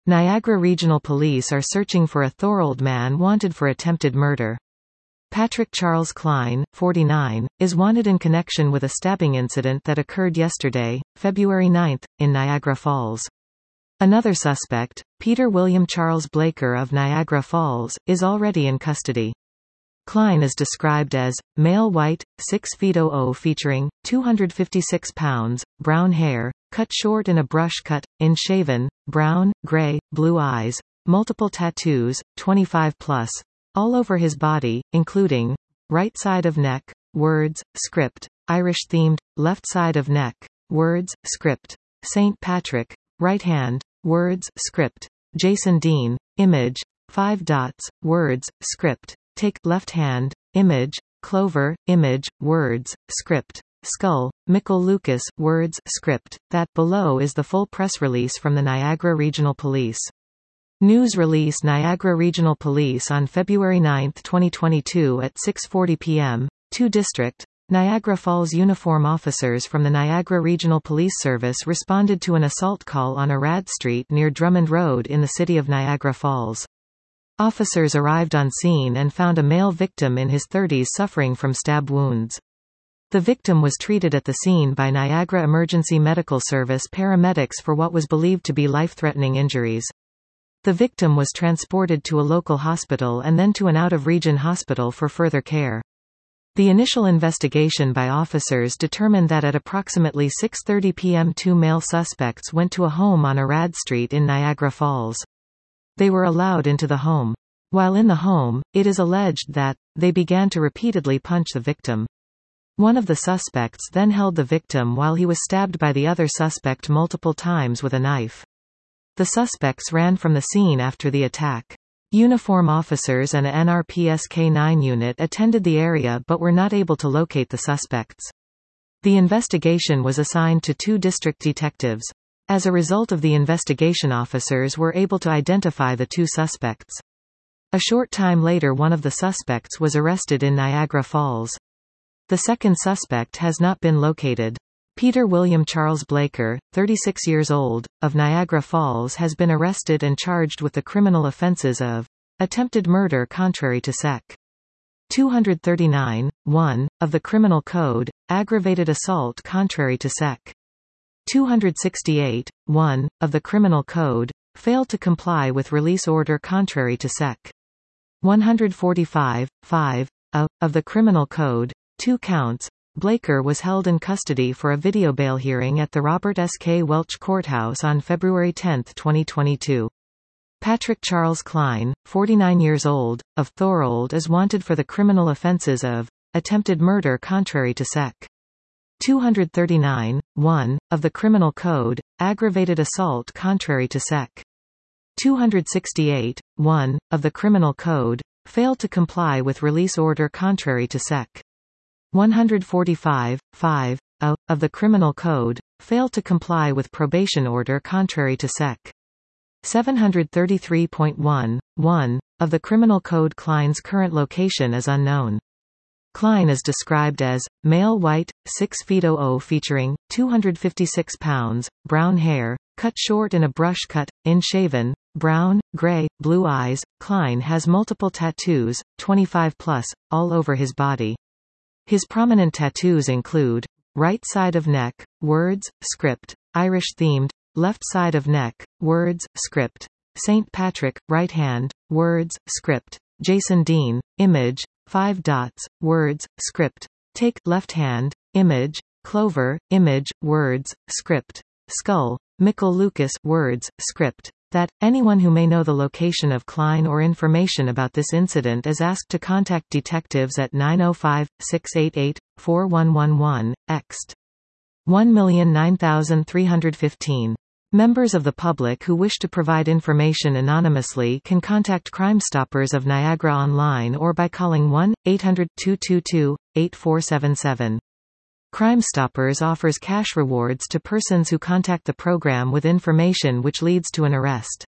Niagara Regional Police are searching for a Thorold man wanted for attempted murder. Patrick Charles Klein, 49, is wanted in connection with a stabbing incident that occurred yesterday, February 9, in Niagara Falls. Another suspect, Peter William Charles Blaker of Niagara Falls, is already in custody. Klein is described as, male white, 6 feet 00 featuring, 256 pounds, brown hair, cut short in a brush cut, in-shaven, brown, gray, blue eyes, multiple tattoos, 25 plus, all over his body, including, right side of neck, words, script, Irish-themed, left side of neck, words, script, St. Patrick, right hand, words, script, Jason Dean, image, 5 dots, words, script, take, left hand, image, Clover, image, words, script, skull, Michael Lucas, words, script. That below is the full press release from the Niagara Regional Police. News release Niagara Regional Police on February 9, 2022 at 6:40 p.m., 2 District, Niagara Falls uniform officers from the Niagara Regional Police Service responded to an assault call on Arad Street near Drummond Road in the city of Niagara Falls. Officers arrived on scene and found a male victim in his 30s suffering from stab wounds. The victim was treated at the scene by Niagara Emergency Medical Service paramedics for what was believed to be life-threatening injuries. The victim was transported to a local hospital and then to an out-of-region hospital for further care. The initial investigation by officers determined that at approximately 6:30 p.m. 2 male suspects went to a home on Arad Street in Niagara Falls. They were allowed into the home. While in the home, it is alleged that they began to repeatedly punch the victim. One of the suspects then held the victim while he was stabbed by the other suspect multiple times with a knife. The suspects ran from the scene after the attack. Uniform officers and a NRPS K-9 unit attended the area but were not able to locate the suspects. The investigation was assigned to 2 district detectives. As a result of the investigation, officers were able to identify the 2 suspects. A short time later, one of the suspects was arrested in Niagara Falls. The second suspect has not been located. Peter William Charles Blaker, 36 years old, of Niagara Falls has been arrested and charged with the criminal offenses of attempted murder contrary to Sec. 239, 1, of the Criminal Code, aggravated assault contrary to Sec. 268, 1, of the Criminal Code, failed to comply with release order contrary to Sec. 145, 5, of the Criminal Code, 2 counts. Blaker was held in custody for a video bail hearing at the Robert S. K. Welch Courthouse on February 10, 2022. Patrick Charles Klein, 49 years old, of Thorold is wanted for the criminal offenses of attempted murder contrary to Sec. 239, 1, of the Criminal Code, aggravated assault contrary to Sec. 268, 1, of the Criminal Code, failed to comply with release order contrary to Sec. 145, 5, of the Criminal Code, failed to comply with probation order contrary to Sec. 733.1, 1, of the Criminal Code. Klein's current location is unknown. Klein is described as, male white, 6 feet 00 featuring, 256 pounds, brown hair, cut short in a brush cut, in-shaven, brown, gray, blue eyes. Klein has multiple tattoos, 25 plus, all over his body. His prominent tattoos include, right side of neck, words, script, Irish-themed, left side of neck, words, script, St. Patrick, right hand, words, script, Jason Dean, image, 5 dots, words, script, take, left hand, image, Clover, image, words, script, skull, Michael Lucas, words, script. That, anyone who may know the location of Klein or information about this incident is asked to contact detectives at 905-688-4111, ext. 1,009,315. Members of the public who wish to provide information anonymously can contact Crime Stoppers of Niagara online or by calling 1-800-222-8477. Crime Stoppers offers cash rewards to persons who contact the program with information which leads to an arrest.